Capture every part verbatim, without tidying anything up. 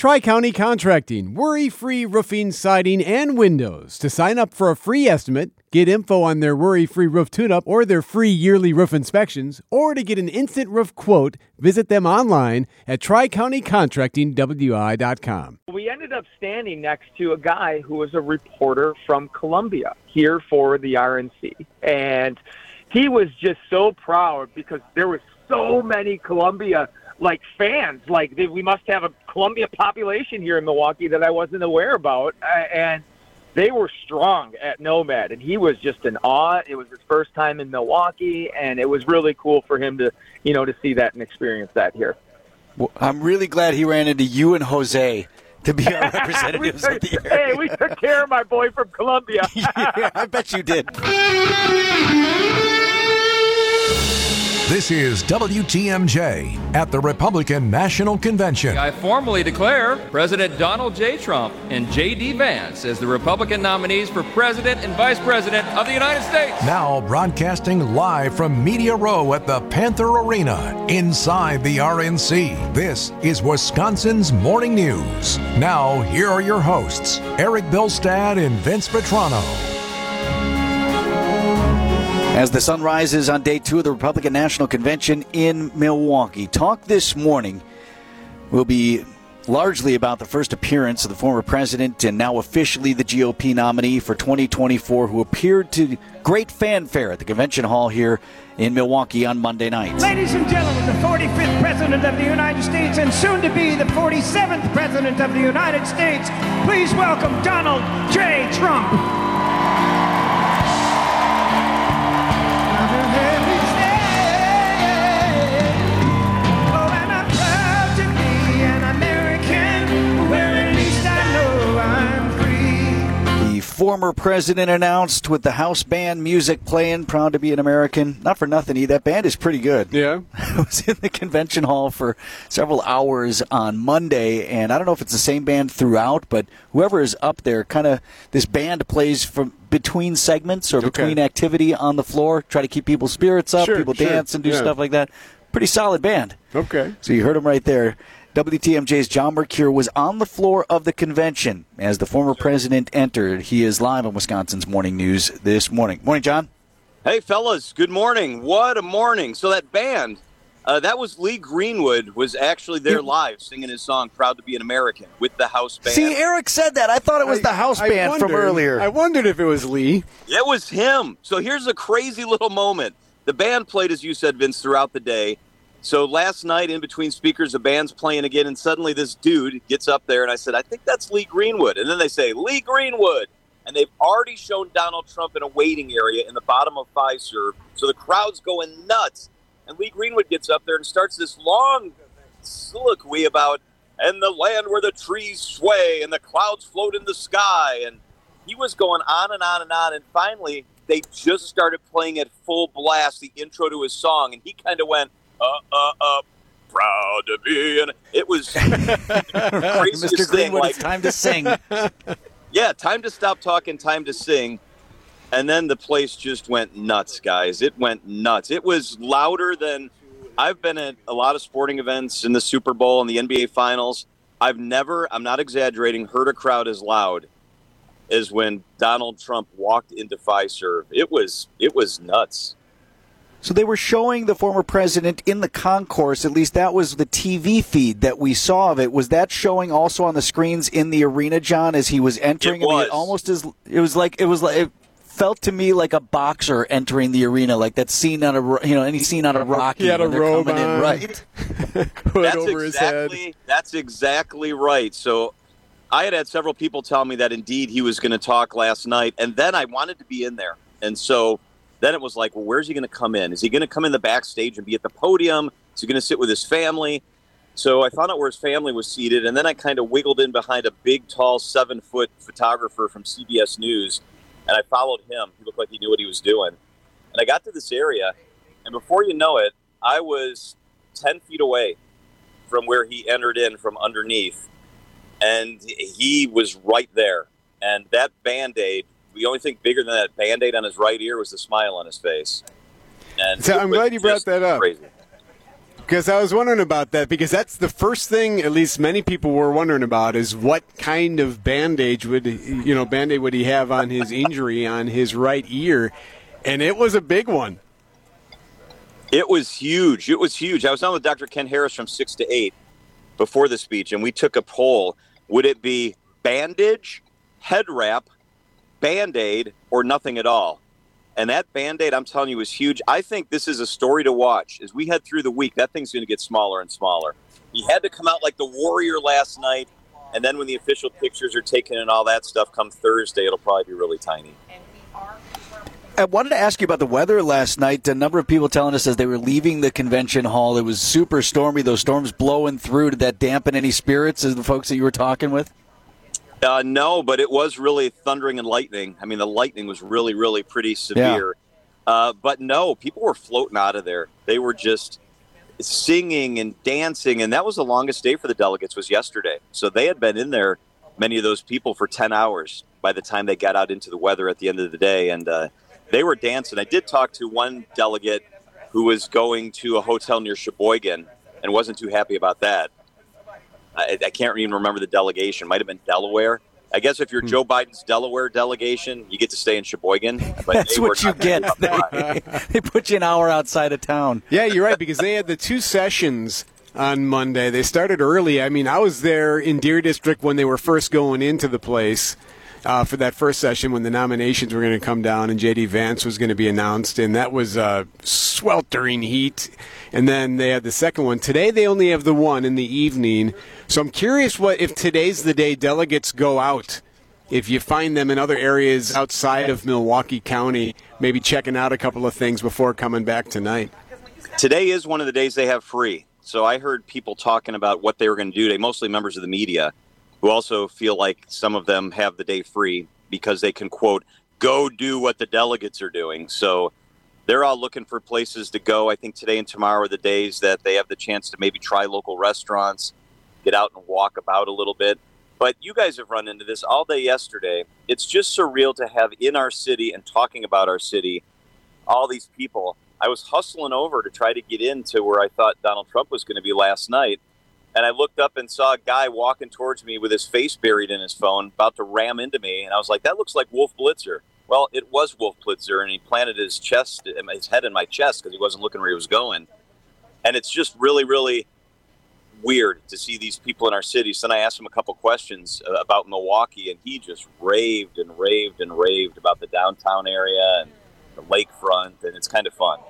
Tri-County Contracting, worry-free roofing, siding, and windows. To sign up for a free estimate, get info on their worry-free roof tune-up or their free yearly roof inspections, or to get an instant roof quote, visit them online at tri county contracting w i dot com. We ended up standing next to a guy who was a reporter from Columbia here for the R N C. And he was just so proud because there was so many Columbia like fans, like they, we must have a Columbia population here in Milwaukee that I wasn't aware about, uh, and they were strong at Nomad, and he was just in awe. It was his first time in Milwaukee, and it was really cool for him to, you know, to see that and experience that here. Well, I'm really glad he ran into you and Jose to be our representatives took, of the area. Hey, we took care of my boy from Columbia. Yeah, I bet you did. This is W T M J at the Republican National Convention. I formally declare President Donald J. Trump and J D. Vance as the Republican nominees for President and Vice President of the United States. Now broadcasting live from Media Row at the Panther Arena inside the R N C. This is Wisconsin's Morning News. Now, here are your hosts, Eric Bilstad and Vince Vetrano. As the sun rises on day two of the Republican National Convention in Milwaukee, talk this morning will be largely about the first appearance of the former president and now officially the G O P nominee for twenty twenty-four, who appeared to great fanfare at the convention hall here in Milwaukee on Monday night. Ladies and gentlemen, the forty-fifth President of the United States and soon to be the forty-seventh President of the United States, please welcome Donald J. Trump. Former president announced with the house band music playing, proud to be an American. Not for nothing, he, that band is pretty good. Yeah. I was in the convention hall for several hours on Monday, and I don't know if it's the same band throughout, but whoever is up there, kind of, this band plays from between segments or between okay. activity on the floor, try to keep people's spirits up, sure, people sure. dance and do yeah. stuff like that. Pretty solid band. Okay. So you heard them right there. W T M J's John Mercure was on the floor of the convention as the former president entered. He is live on Wisconsin's Morning News this morning. Morning, John. Hey, fellas. Good morning. What a morning. So that band, uh, that was Lee Greenwood, was actually there live singing his song, Proud to be an American, with the house band. See, Eric said that. I thought it was I, the house I band wondered, from earlier. I wondered if it was Lee. It was him. So here's a crazy little moment. The band played, as you said, Vince, throughout the day. So last night, in between speakers, the band's playing again, and suddenly this dude gets up there, and I said, I think that's Lee Greenwood. And then they say, Lee Greenwood. And they've already shown Donald Trump in a waiting area in the bottom of Fiserv. So the crowd's going nuts. And Lee Greenwood gets up there and starts this long soliloquy about, and the land where the trees sway and the clouds float in the sky. And he was going on and on and on. And finally, they just started playing at full blast the intro to his song. And he kind of went, Uh, uh, uh, proud to be, and it was the craziest Mister thing. Greenwood, Like, it's time to sing. yeah, time to stop talking, time to sing, and then the place just went nuts, guys. It went nuts. It was louder than I've been at a lot of sporting events in the Super Bowl and the N B A Finals. I've never, I'm not exaggerating, heard a crowd as loud as when Donald Trump walked into Fiserv. It was, it was nuts. So they were showing the former president in the concourse. At least that was the T V feed that we saw of it. Was that showing also on the screens in the arena, John, as he was entering? It was. I mean, almost as it was like it was like it felt to me like a boxer entering the arena, like that scene on a you know any scene on a Rocky. He had a when they're robe coming in, on, right? Hood That's over his head. exactly that's exactly right. So I had had several people tell me that indeed he was going to talk last night, and then I wanted to be in there, and so. Then it was like, well, where's he going to come in? Is he going to come in the backstage and be at the podium? Is he going to sit with his family? So I found out where his family was seated, and then I kind of wiggled in behind a big, tall, seven-foot photographer from C B S News, and I followed him. He looked like he knew what he was doing. And I got to this area, and before you know it, I was ten feet away from where he entered in from underneath, and he was right there. And that Band-Aid, the only thing bigger than that Band-Aid on his right ear was the smile on his face. And So I'm glad you brought that up. Crazy. Because I was wondering about that, because that's the first thing, at least many people were wondering about, is what kind of Band-Aid would, you know, Band-Aid would he have on his injury on his right ear, and it was a big one. It was huge. It was huge. I was on with Doctor Ken Harris from six to eight before the speech, and we took a poll. Would it be bandage, head wrap, Band-Aid, or nothing at all? And that Band-Aid, I'm telling you, was huge. I think this is a story to watch. As we head through the week, that thing's going to get smaller and smaller. He had to come out like the Warrior last night, and then when the official pictures are taken and all that stuff come Thursday, it'll probably be really tiny. I wanted to ask you about the weather last night. A number of people telling us as they were leaving the convention hall, it was super stormy, those storms blowing through. Did that dampen any spirits as the folks that you were talking with? Uh, no, but it was really thundering and lightning. I mean, the lightning was really, really pretty severe. Yeah. Uh, but no, people were floating out of there. They were just singing and dancing, and that was the longest day for the delegates was yesterday. So they had been in there, many of those people, for ten hours by the time they got out into the weather at the end of the day, and uh, they were dancing. I did talk to one delegate who was going to a hotel near Sheboygan and wasn't too happy about that. I, I can't even remember the delegation. Might have been Delaware. I guess if you're hmm. Joe Biden's Delaware delegation, you get to stay in Sheboygan. But That's what you get. They, they put you an hour outside of town. Yeah, you're right, because they had the two sessions on Monday. They started early. I mean, I was there in Deer District when they were first going into the place uh, for that first session when the nominations were going to come down and J D. Vance was going to be announced, and that was uh, sweltering heat. And then they had the second one. Today they only have the one in the evening. So I'm curious what if today's the day delegates go out, if you find them in other areas outside of Milwaukee County, maybe checking out a couple of things before coming back tonight. Today is one of the days they have free. So I heard people talking about what they were going to do today, mostly members of the media, who also feel like some of them have the day free because they can, quote, go do what the delegates are doing. So they're all looking for places to go. I think today and tomorrow are the days that they have the chance to maybe try local restaurants, get out and walk about a little bit. But you guys have run into this all day yesterday. It's just surreal to have in our city and talking about our city all these people. I was hustling over to try to get into where I thought Donald Trump was going to be last night. And I looked up and saw a guy walking towards me with his face buried in his phone, about to ram into me. And I was like, that looks like Wolf Blitzer. Well, it was Wolf Blitzer, and he planted his chest, his head in my chest because he wasn't looking where he was going. And it's just really, really weird to see these people in our city. So then I asked him a couple questions about Milwaukee, and he just raved and raved and raved about the downtown area and the lakefront, and it's kind of fun.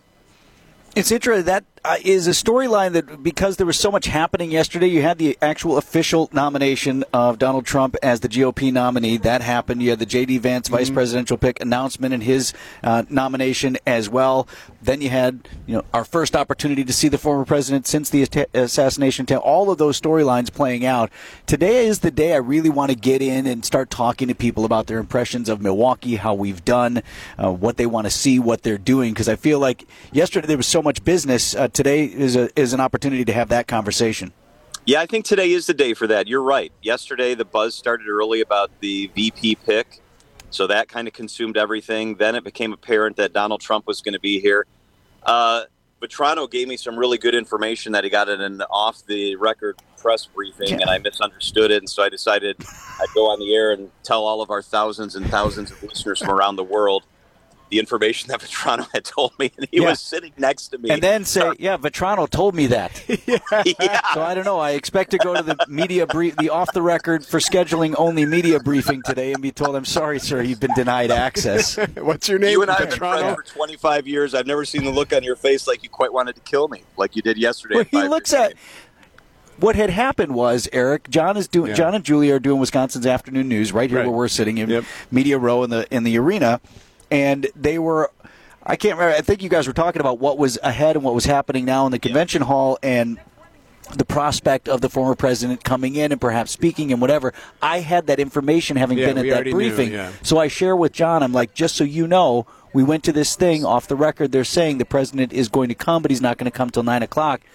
It's interesting. That uh, is a storyline that, because there was so much happening yesterday, you had the actual official nomination of Donald Trump as the G O P nominee. That happened. You had the J D. Vance mm-hmm. vice presidential pick announcement and his uh, nomination as well. Then you had, you know, our first opportunity to see the former president since the assassination attempt. All of those storylines playing out. Today is the day I really want to get in and start talking to people about their impressions of Milwaukee, how we've done, uh, what they want to see, what they're doing. Because I feel like yesterday there was so much business. Uh, today is a, is an opportunity to have that conversation. Yeah, I think today is the day for that. You're right. Yesterday the buzz started early about the V P pick. So that kind of consumed everything. Then it became apparent that Donald Trump was going to be here. Uh, Vetrano gave me some really good information that he got in an off-the-record press briefing, yeah. and I misunderstood it. And so I decided I'd go on the air and tell all of our thousands and thousands of listeners from around the world the information that Vetrano had told me, and he yeah. was sitting next to me. And then say, yeah, Vetrano told me that. yeah. yeah. So I don't know. I expect to go to the media brief, the off-the-record for scheduling only media briefing today and be told, I'm sorry, sir, you've been denied access. What's your name? You and I have been friends for twenty-five years. I've never seen the look on your face like you quite wanted to kill me, like you did yesterday. Well, he looks at... What had happened was, Eric, John is doing. Yeah. John and Julia are doing Wisconsin's Afternoon News right here right. where we're sitting in yep. Media Row in the in the arena. And they were, I can't remember, I think you guys were talking about what was ahead and what was happening now in the convention yeah. hall and the prospect of the former president coming in and perhaps speaking and whatever. I had that information having yeah, been at that briefing. Knew, yeah. So I share with John, I'm like, just so you know, we went to this thing off the record. They're saying the president is going to come, but he's not going to come till nine o'clock.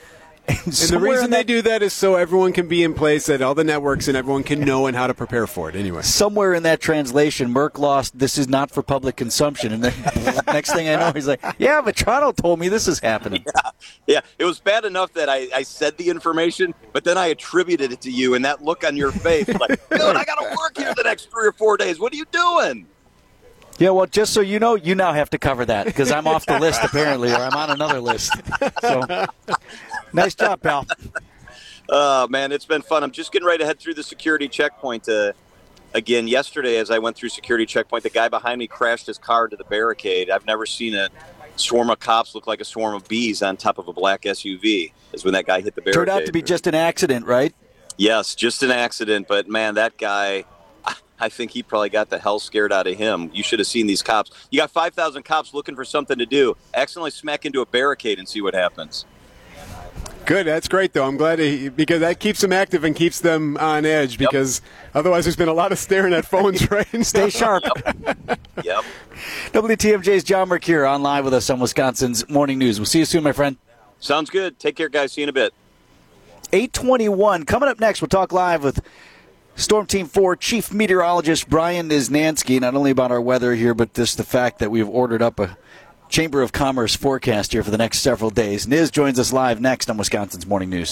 And, and the reason they do that is so everyone can be in place at all the networks and everyone can know and how to prepare for it anyway. Somewhere in that translation, Merck lost, this is not for public consumption. And then next thing I know, he's like, yeah, but Toronto told me this is happening. Yeah, yeah. It was bad enough that I, I said the information, but then I attributed it to you, and that look on your face, like, dude, I got to work here the next three or four days. What are you doing? Yeah, well, just so you know, you now have to cover that because I'm off the list apparently, or I'm on another list. So, nice job, pal. Oh, man, it's been fun. I'm just getting ready to head through the security checkpoint. Uh, again, yesterday as I went through security checkpoint, the guy behind me crashed his car into the barricade. I've never seen a swarm of cops look like a swarm of bees on top of a black S U V. Is when that guy hit the barricade. Turned out to be just an accident, right? Yes, just an accident. But, man, that guy, I think he probably got the hell scared out of him. You should have seen these cops. You got five thousand cops looking for something to do. Accidentally smack into a barricade and see what happens. Good. That's great, though. I'm glad he, because that keeps them active and keeps them on edge because yep. otherwise there's been a lot of staring at phones right now. Stay sharp. Yep. yep. W T M J's John Mercure on live with us on Wisconsin's Morning News. We'll see you soon, my friend. Sounds good. Take care, guys. See you in a bit. eight twenty-one. Coming up next, we'll talk live with Storm Team four Chief Meteorologist Brian Niznansky, not only about our weather here, but just the fact that we've ordered up a Chamber of Commerce forecast here for the next several days. Niz joins us live next on Wisconsin's Morning News.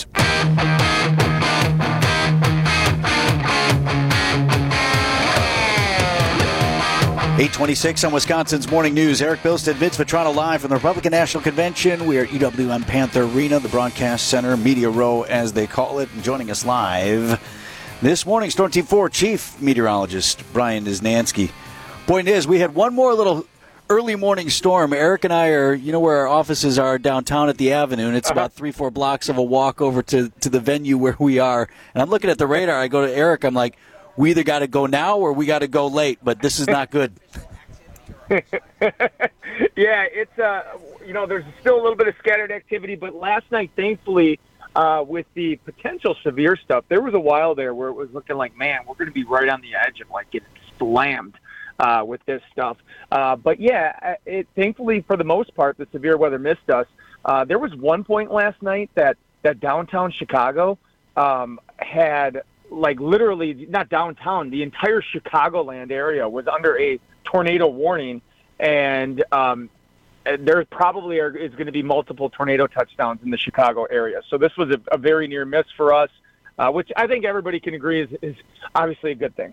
eight twenty-six on Wisconsin's Morning News. Eric Bilstead, Vince Vitrano live from the Republican National Convention. We are at E W M Panther Arena, the broadcast center, Media Row as they call it. And joining us live this morning, Storm Team four Chief Meteorologist Brian Niznansky. Boy, Niz, we had one more little early morning storm. Eric and I are, you know where our offices are downtown at the Avenue, and it's uh-huh. about three, four blocks of a walk over to, to the venue where we are. And I'm looking at the radar. I go to Eric. I'm like, we either got to go now or we got to go late, but this is not good. Yeah, it's, uh, you know, there's still a little bit of scattered activity, but last night, thankfully, Uh, with the potential severe stuff, there was a while there where it was looking like, man, we're going to be right on the edge of like getting slammed uh, with this stuff. Uh, but yeah, it, thankfully for the most part, the severe weather missed us. Uh, there was one point last night that, that downtown Chicago um, had like literally, not downtown, the entire Chicagoland area was under a tornado warning, and um, there probably are, is going to be multiple tornado touchdowns in the Chicago area. So this was a, a very near miss for us, uh, which I think everybody can agree is, is obviously a good thing.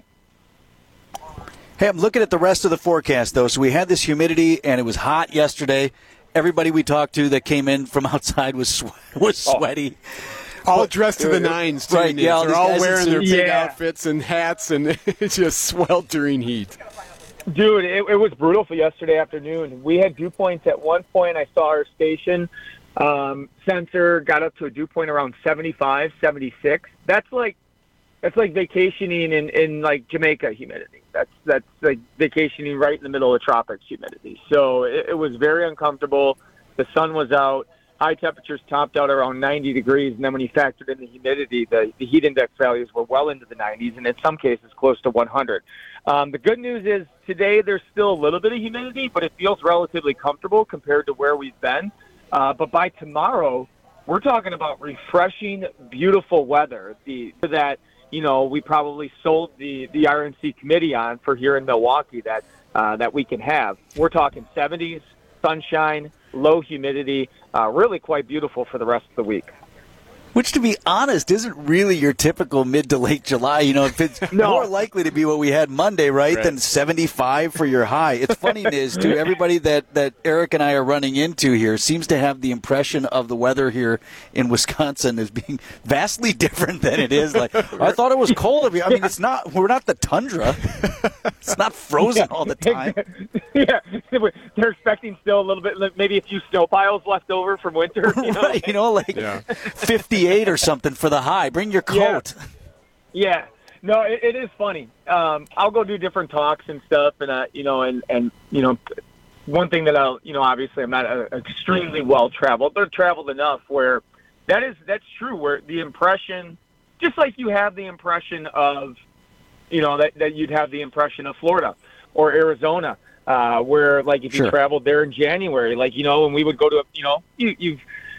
Hey, I'm looking at the rest of the forecast, though. So we had this humidity, and it was hot yesterday. Everybody we talked to that came in from outside was swe- was sweaty. Oh. All dressed to the nines, too. Right, yeah, all They're all wearing their big yeah. outfits and hats, and it's just sweltering heat. Dude, it, it was brutal for yesterday afternoon. We had dew points at one point. I saw our station um, sensor got up to a dew point around seventy-five, seventy-six. That's like that's like vacationing in, in like Jamaica humidity. That's that's like vacationing right in the middle of the tropics humidity. So it, it was very uncomfortable. The sun was out. High temperatures topped out around ninety degrees, and then when you factored in the humidity, the, the heat index values were well into the nineties, and in some cases close to one hundred. Um, the good news is today there's still a little bit of humidity, but it feels relatively comfortable compared to where we've been. Uh, but by tomorrow, we're talking about refreshing, beautiful weather the, that, you know, we probably sold the, the R N C committee on for here in Milwaukee that uh, that we can have. We're talking seventies, sunshine, low humidity, uh, really quite beautiful for the rest of the week. Which, to be honest, isn't really your typical mid to late July. You know, it's no. more likely to be what we had Monday, right, right. than seventy-five for your high. It's funny, Niz, too. Everybody that, that Eric and I are running into here seems to have the impression of the weather here in Wisconsin as being vastly different than it is. Like, I thought it was cold. I mean, it's not. We're not the tundra. It's not frozen all the time. Yeah, they're expecting still a little bit, maybe a few snow piles left over from winter. You know, right, you know like yeah. fifty-eight or something for the high. Bring your coat. Yeah, yeah. No, it, it is funny. Um, I'll go do different talks and stuff, and uh, you know, and and you know, one thing that I'll, you know, obviously I'm not uh, extremely well traveled, but traveled enough where that is that's true. Where the impression, just like you have the impression of, you know, that that you'd have the impression of Florida or Arizona. Uh, where, like, if you sure. traveled there in January, like, you know, and we would go to, you know, you, you've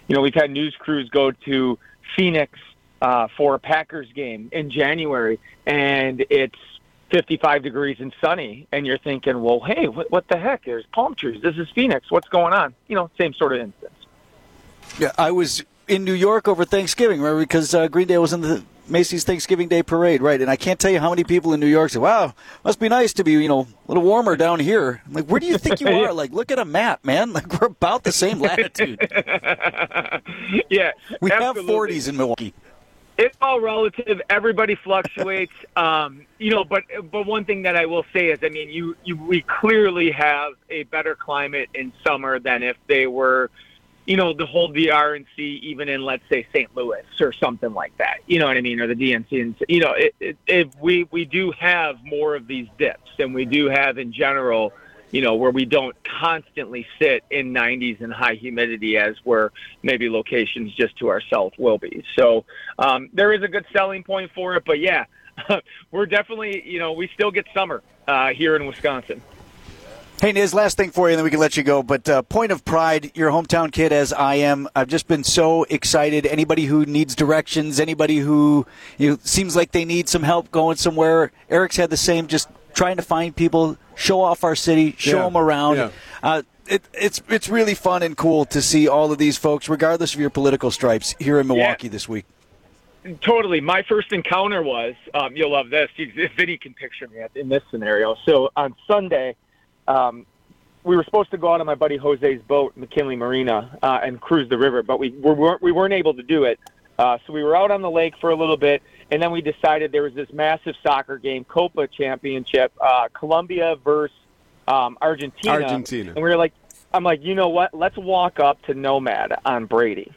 you know, we've had news crews go to Phoenix uh, for a Packers game in January, and it's fifty-five degrees and sunny, and you're thinking, well, hey, what, what the heck? There's palm trees. This is Phoenix. What's going on? You know, same sort of instance. Yeah, I was in New York over Thanksgiving, right? Because uh, Green Day was in the Macy's Thanksgiving Day Parade, right? And I can't tell you how many people in New York say, wow, must be nice to be, you know, a little warmer down here. I'm like, where do you think you are? Like, look at a map, man. Like, we're about the same latitude. Yeah, we absolutely. have forties in Milwaukee. It's all relative. Everybody fluctuates. Um, you know, but but one thing that I will say is, I mean, you, you we clearly have a better climate in summer than if they were, you know, to hold the R N C even in, let's say, Saint Louis or something like that. You know what I mean? Or the D N C. And, you know, it, it, it, we, we do have more of these dips than we do have in general, you know, where we don't constantly sit in nineties and high humidity as where maybe locations just to our south will be. So um, there is a good selling point for it. But, yeah, we're definitely, you know, we still get summer uh, here in Wisconsin. Hey, Niz, last thing for you, and then we can let you go. But uh, point of pride, you're a hometown kid, as I am. I've just been so excited. Anybody who needs directions, anybody who you know, seems like they need some help going somewhere, Eric's had the same, just trying to find people, show off our city, show yeah. them around. Yeah. Uh, it, it's it's really fun and cool to see all of these folks, regardless of your political stripes, here in Milwaukee yeah. this week. Totally. My first encounter was, um, you'll love this, Vinny can picture me in this scenario. So on Sunday, Um, we were supposed to go out on my buddy Jose's boat, McKinley Marina, uh, and cruise the river, but we we weren't, we weren't able to do it. Uh, so we were out on the lake for a little bit, and then we decided there was this massive soccer game, Copa Championship, uh, Colombia versus um, Argentina. Argentina. And we were like, I'm like, you know what? Let's walk up to Nomad on Brady.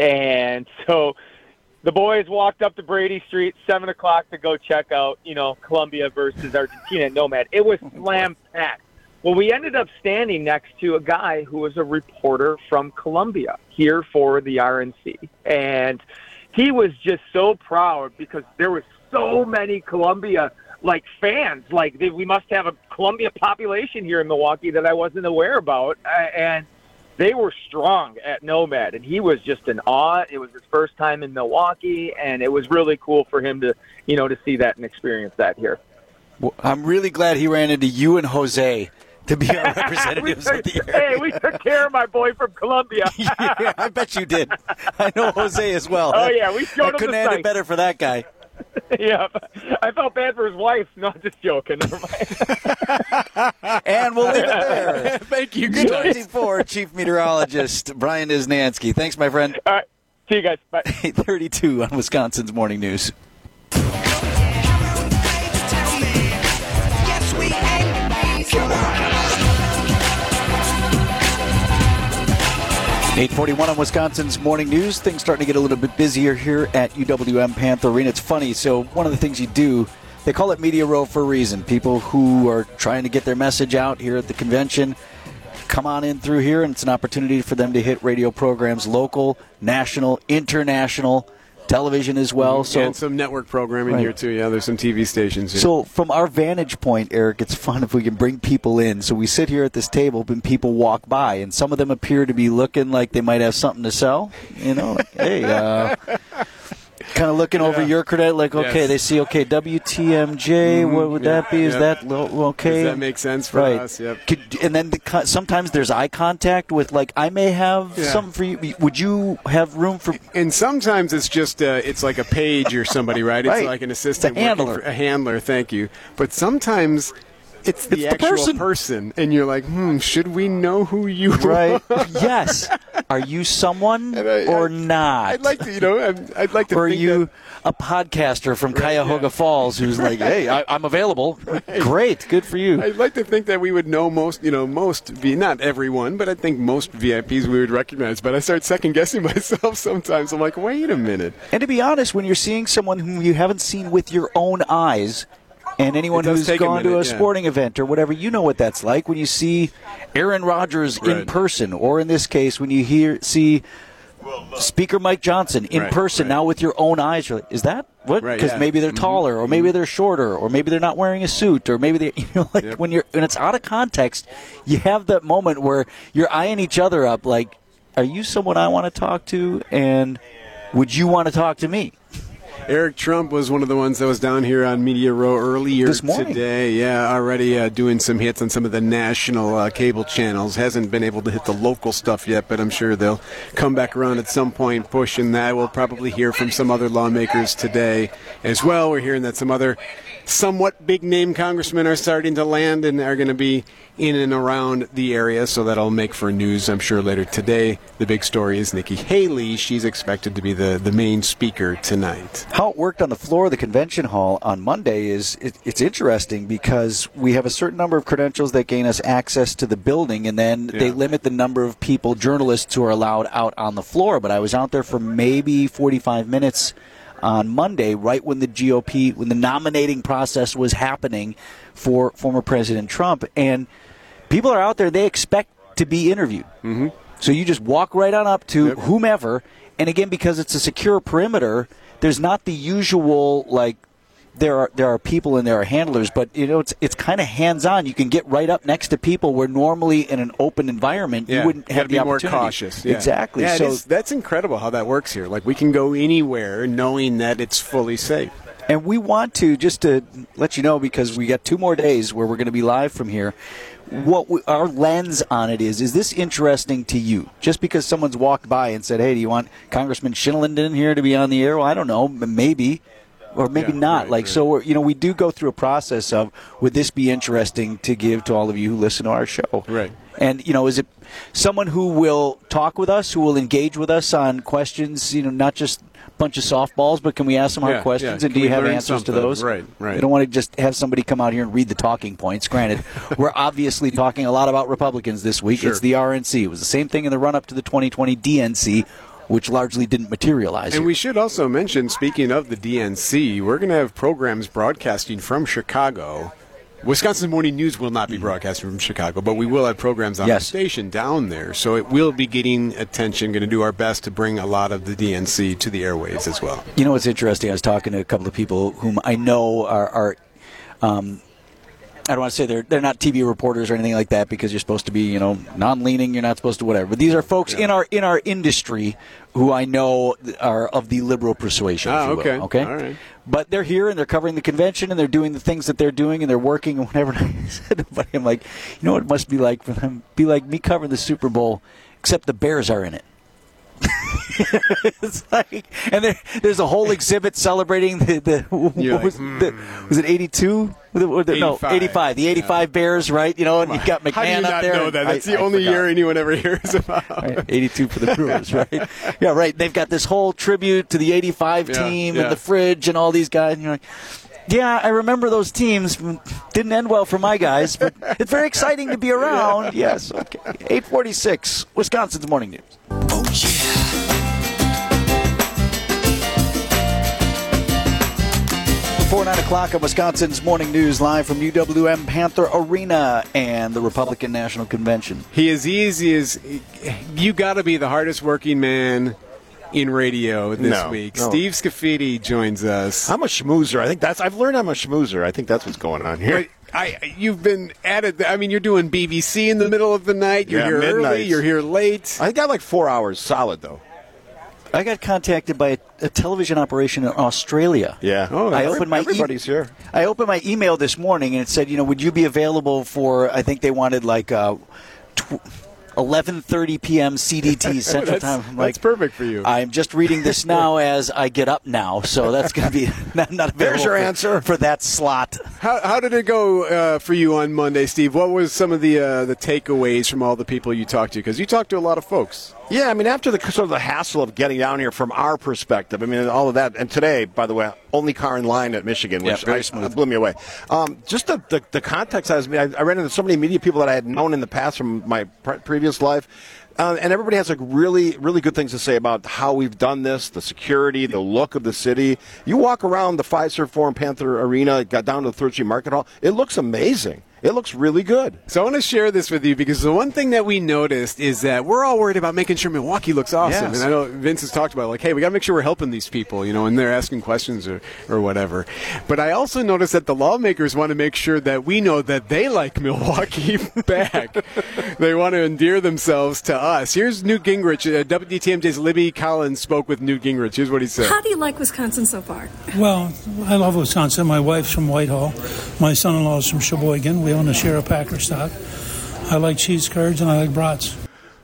And so the boys walked up to Brady Street, seven o'clock to go check out, you know, Colombia versus Argentina at Nomad. It was slam-packed. Well, we ended up standing next to a guy who was a reporter from Colombia here for the R N C. And he was just so proud because there was so many Colombia, like, fans. Like, they, we must have a Colombia population here in Milwaukee that I wasn't aware about. Uh, and they were strong at Nomad. And he was just in awe. It was his first time in Milwaukee. And it was really cool for him to, you know, to see that and experience that here. Well, I'm really glad he ran into you and Jose to be our representatives took, of the area. Hey, we took care of my boy from Colombia. Yeah, I bet you did. I know Jose as well. Oh, yeah, we showed I him couldn't the have site. it better for that guy. Yeah, I felt bad for his wife. No, just joking. Never mind. And we'll leave it there. Thank you. Good night. twenty-four Chief Meteorologist Brian Isnansky. Thanks, my friend. All right. See you guys. Bye. eight thirty-two on Wisconsin's Morning News. eight forty-one on Wisconsin's Morning News. Things starting to get a little bit busier here at U W M Panther Arena. It's funny. So one of the things you do, they call it Media Row for a reason. People who are trying to get their message out here at the convention come on in through here, and it's an opportunity for them to hit radio programs, local, national, international, television as well. So and some network programming right. here too. Yeah, there's some T V stations here. So from our vantage point, Eric, it's fun if we can bring people in. So we sit here at this table and people walk by, and some of them appear to be looking like they might have something to sell. You know, like, hey, uh, kind of looking yeah. over your credit, like, okay, yes. they see, okay, W T M J, mm-hmm. what would yeah. that be? Is yep. that lo- okay? Does that make sense for right. us? Yep. Could, and then the, sometimes there's eye contact with, like, I may have yeah. something for you. Would you have room for? And sometimes it's just uh, it's like a page or somebody, right? It's right. like an assistant, it's a handler. For, a handler. Thank you. But sometimes it's the it's actual the person. person, and you're like, hmm, should we know who you right. are? Yes. Are you someone I, or I, not? I'd like to, you know, I'd, I'd like to. Or are think you that, a podcaster from right, Cuyahoga yeah. Falls who's like, hey, I, I'm available. Right. Great, good for you. I'd like to think that we would know most, you know, most, V- not everyone, but I think most V I Ps we would recognize. But I start second guessing myself sometimes. I'm like, wait a minute. And to be honest, when you're seeing someone whom you haven't seen with your own eyes, and anyone who's gone a minute, to a yeah. sporting event or whatever, you know what that's like when you see Aaron Rodgers right. in person, or in this case, when you hear see Speaker Mike Johnson in right, person, right. now with your own eyes. You're like, is that what? Because right, yeah. maybe they're mm-hmm. taller, or maybe they're shorter, or maybe they're not wearing a suit, or maybe they, you know, like yep. when you're when it's out of context, you have that moment where you're eyeing each other up, like, are you someone I want to talk to? And would you want to talk to me? Eric Trump was one of the ones that was down here on Media Row earlier this morning. Today. Yeah, already uh, doing some hits on some of the national uh, cable channels. Hasn't been able to hit the local stuff yet, but I'm sure they'll come back around at some point pushing that. We'll probably hear from some other lawmakers today as well. We're hearing that some other somewhat big-name congressmen are starting to land and are going to be in and around the area, so that'll make for news, I'm sure, later today. The big story is Nikki Haley. She's expected to be the, the main speaker tonight. How it worked on the floor of the convention hall on Monday is it, it's interesting because we have a certain number of credentials that gain us access to the building, and then yeah. they limit the number of people, journalists, who are allowed out on the floor. But I was out there for maybe forty-five minutes on Monday, right when the G O P, when the nominating process was happening for former President Trump. And people are out there, they expect to be interviewed. Mm-hmm. So you just walk right on up to yep. whomever. And again, because it's a secure perimeter, there's not the usual, like, there are there are people and there are handlers, but you know it's it's kind of hands-on. You can get right up next to people where normally in an open environment yeah. you wouldn't you have the be opportunity. More cautious. Yeah. Exactly. Yeah, so it is, that's incredible how that works here. Like we can go anywhere knowing that it's fully safe. And we want to, just to let you know, because we got two more days where we're going to be live from here, what we, our lens on it is, is this interesting to you? Just because someone's walked by and said, hey, do you want Congressman Shinland in here to be on the air? Well, I don't know, maybe. Or maybe yeah, not. Right, like right. so, we're, you know, we do go through a process of, would this be interesting to give to all of you who listen to our show? Right. And you know, is it someone who will talk with us, who will engage with us on questions? You know, not just a bunch of softballs, but can we ask them hard yeah, questions? Yeah. And do Can you we have learn answers something? to those? Right. Right. You don't want to just have somebody come out here and read the talking points. Granted, we're obviously talking a lot about Republicans this week. Sure. It's the R N C. It was the same thing in the run up to the twenty twenty D N C, which largely didn't materialize. And here. we should also mention, speaking of the D N C, we're going to have programs broadcasting from Chicago. Wisconsin Morning News will not be broadcasting from Chicago, but we will have programs on yes. the station down there. So it will be getting attention. Going to do our best to bring a lot of the D N C to the airwaves as well. You know what's interesting? I was talking to a couple of people whom I know are, are um, I don't want to say they're they're not T V reporters or anything like that, because you're supposed to be, you know, non-leaning. You're not supposed to whatever. But these are folks yeah. in our in our industry who I know are of the liberal persuasion. Ah, if you okay, will, okay. All right. But they're here and they're covering the convention and they're doing the things that they're doing and they're working and whatever. And I said to buddy, I'm like, you know what it must be like for them? Be like me covering the Super Bowl, except the Bears are in it. It's like, and there, there's a whole exhibit celebrating the, the, what like, was, hmm. the was it eighty-two? No, eighty-five. The eighty-five yeah. Bears, right? You know, and you got McMahon How do you up not there. know that? That's I, the I only forgot. year anyone ever hears about. Right, eighty-two for the Brewers, right? Yeah, right. They've got this whole tribute to the eighty-five yeah, team yeah. and the fridge and all these guys. And you're like, yeah, I remember those teams. Didn't end well for my guys, but it's very exciting to be around. Yes. Okay. eight forty-six, Wisconsin's Morning News. Oh, yeah. Before nine o'clock on Wisconsin's Morning News, live from U W M Panther Arena and the Republican National Convention. He is easy as you got to be the hardest working man in radio this no, week. No. Steve Scafidi joins us. I'm a schmoozer. I think that's. I've learned I'm a schmoozer. I think that's what's going on here. But I, you've been at it. I mean, you're doing B B C in the middle of the night. You're Yeah, here early. midnight. You're here late. I got like four hours solid though. I got contacted by a, a television operation in Australia. Yeah. Oh, I every- opened my e- everybody's here. I opened my email this morning and it said, you know, would you be available for? I think they wanted like uh, tw- eleven thirty p.m. C D T Central that's, Time. I'm that's like, perfect for you. I'm just reading this now as I get up now, so that's going to be not, not available. There's your for, answer. for that slot. How, how did it go uh, for you on Monday, Steve? What was some of the uh, the takeaways from all the people you talked to? Because you talked to a lot of folks. Yeah, I mean, after the sort of the hassle of getting down here from our perspective, I mean, all of that, and today, by the way, only car in line at Michigan, which Yeah, very I, smooth. blew me away. Um, just the, the, the context I was, I, I ran into so many media people that I had known in the past from my pre- previous life. Uh, and everybody has like really, really good things to say about how we've done this, the security, the look of the city. You walk around the Fiserv Forum Panther Arena, got down to the Third Street Market Hall. It looks amazing. It looks really good. So I want to share this with you because the one thing that we noticed is that we're all worried about making sure Milwaukee looks awesome. Yes. And I know Vince has talked about, like, hey, we got to make sure we're helping these people, you know, and they're asking questions or, or whatever. But I also noticed that the lawmakers want to make sure that we know that they like Milwaukee back. They want to endear themselves to us. Here's Newt Gingrich. Uh, W T M J's Libby Collins spoke with Newt Gingrich. Here's what he said. How do you like Wisconsin so far? Well, I love Wisconsin. My wife's from Whitehall. My son-in-law's from Sheboygan. We own a share of Packer stock. I like cheese curds and I like brats.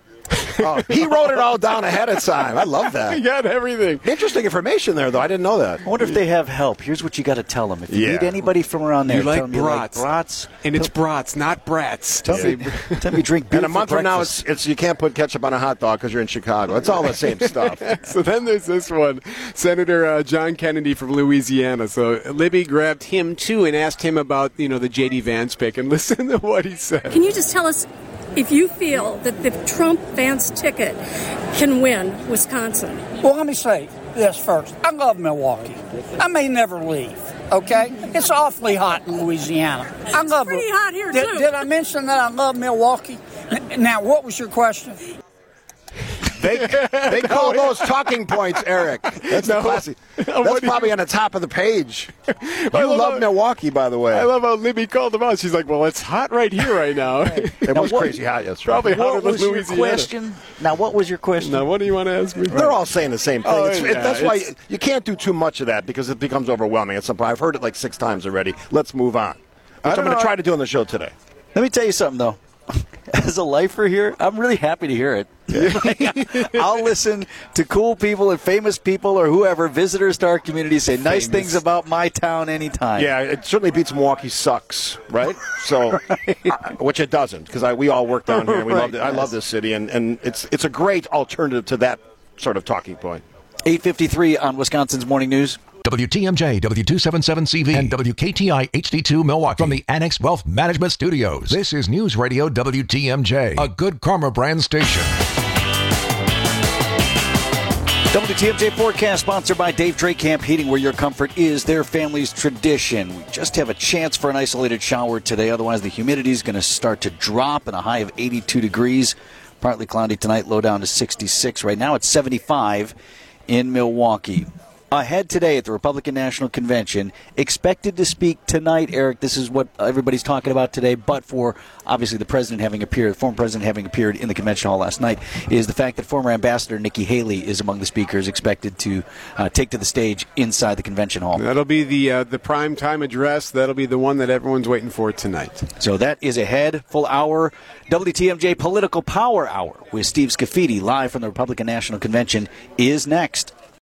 Oh, he wrote it all down ahead of time. I love that. He got everything. Interesting information there, though. I didn't know that. I wonder if they have help. Here's what you got to tell them. If you Yeah. meet anybody from around there, You like tell them brats. you like brats. And it's brats, not brats. Tell me, tell me you drink beer And a for month from now, breakfast. it's, it's you can't put ketchup on a hot dog because you're in Chicago. It's all the same stuff. So then there's this one, Senator uh, John Kennedy from Louisiana. So Libby grabbed him too and asked him about, you know, the J D Vance pick. And listen to what he said. Can you just tell us if you feel that the Trump-Vance ticket can win Wisconsin? Well, let me say this first. I love Milwaukee. I may never leave, okay? It's awfully hot in Louisiana. I It's love pretty it. hot here, did, too. Did I mention that I love Milwaukee? N- Now, what was your question? They, they call those talking points, Eric. That's the classy. That's what do you- probably on the top of the page. You love love how- Milwaukee, by the way. I love how Libby called him out. She's like, well, it's hot right here right now. It was what- crazy hot yesterday. Probably hotter What than was your Louisiana. question? Now, what was your question? Now, what do you want to ask me? They're all saying the same thing. Oh, It's- it- yeah, that's why it's- you, you can't do too much of that because it becomes overwhelming at some point. I've heard it like six times already. Let's move on. Which I'm don't going to know. try to do on the show today. Let me tell you something, though. As a lifer here, I'm really happy to hear it. I'll listen to cool people and famous people or whoever, visitors to our community, say nice things about my town anytime. Yeah, it certainly beats Milwaukee sucks, right? So, uh, which it doesn't, because we all work down here. And we Right, love it. I yes. love this city, and, and it's it's a great alternative to that sort of talking point. eight fifty-three on Wisconsin's Morning News. W T M J, W two seventy-seven C V, and W K T I H D two Milwaukee from the Annex Wealth Management Studios. This is News Radio W T M J, a Good Karma brand station. W T M J forecast sponsored by Dave Drake Camp Heating, where your comfort is their family's tradition. We just have a chance for an isolated shower today. Otherwise, the humidity is going to start to drop in a high of eighty-two degrees. Partly cloudy tonight, low down to sixty-six. Right now, it's seventy-five in Milwaukee. Ahead today at the Republican National Convention, expected to speak tonight, Eric. This is what everybody's talking about today, but for obviously the president having appeared, former president having appeared in the convention hall last night, is the fact that former Ambassador Nikki Haley is among the speakers expected to uh, take to the stage inside the convention hall. That'll be the uh, the prime time address. That'll be the one that everyone's waiting for tonight. So that is ahead. Full hour. W T M J Political Power Hour with Steve Scafidi live from the Republican National Convention is next.